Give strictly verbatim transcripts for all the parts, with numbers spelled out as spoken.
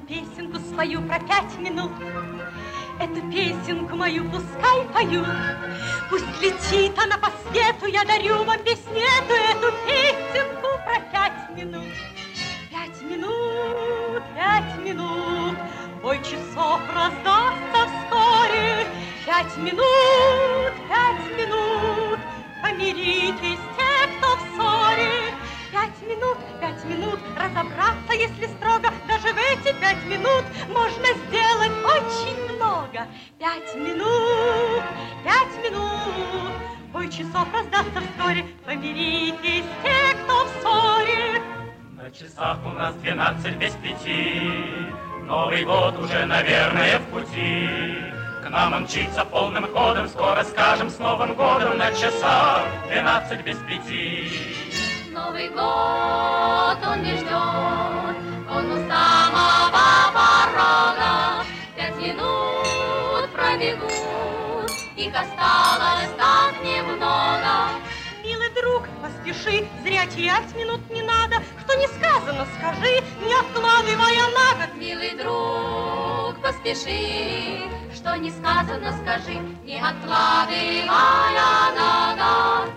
песенку спою про пять минут. Эту песенку мою пускай поют. Пусть летит она по свету, я дарю вам песню эту, эту песенку про пять минут. Пять минут, пять минут, бой часов раздастся вскоре. Пять минут, пять минут, помиритесь те, кто в ссоре. Пять минут, пять минут, разобраться, если строго, даже в эти пять минут можно сделать очень много. Пять минут, пять минут, бой часов раздастся вскоре, помиритесь те, кто в ссоре. На часах у нас двенадцать без пяти, Новый год уже, наверное, в пути. К нам он мчится полным ходом, скоро скажем с Новым годом. На часах двенадцать без пяти. Новый год он не ждет, он у самого порога. Пять минут пробегут, их осталось так немного. Милый друг, поспеши, зря терять минут не надо. Что не сказано, скажи, не откладывая на год. Милый друг, поспеши, что не сказано, скажи, не откладывая на год.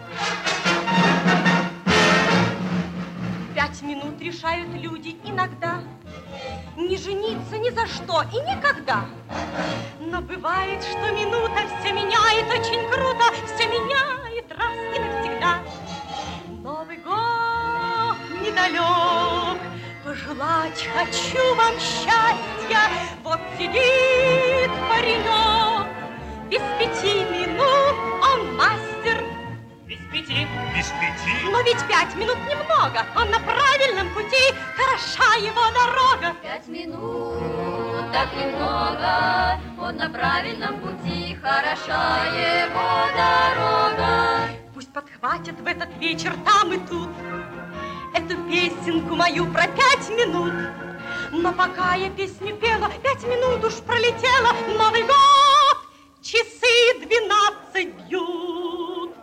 Пять минут решают люди иногда не жениться ни за что и никогда. Но бывает, что минута все меняет очень круто, все меняет раз и навсегда. Новый год недалек, пожелать хочу вам счастья. Вот сидит паренек, без пяти минут он мастер. Без пяти. Без пяти? Но ведь пять минут немного, он на правильном пути, хороша его дорога. Пять минут, так немного, он на правильном пути, хороша его дорога. Пусть подхватят в этот вечер там и тут эту песенку мою про пять минут. Но пока я песню пела, пять минут уж пролетело. Новый год, часы двенадцать бьют.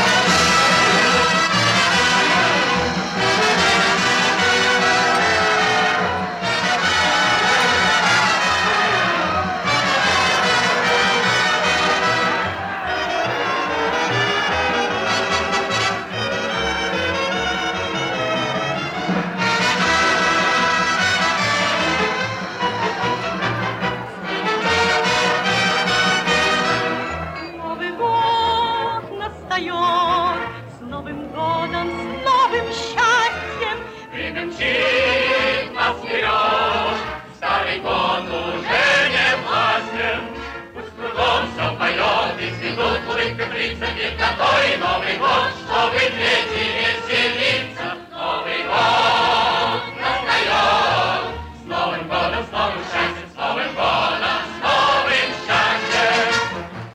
С Новым годом, с новым счастьем. Время мчит нас вперед, старый год уже не властен. Пусть кругом все поет, и цветут улыбка лица, ведь на то и Новый год, чтобы третий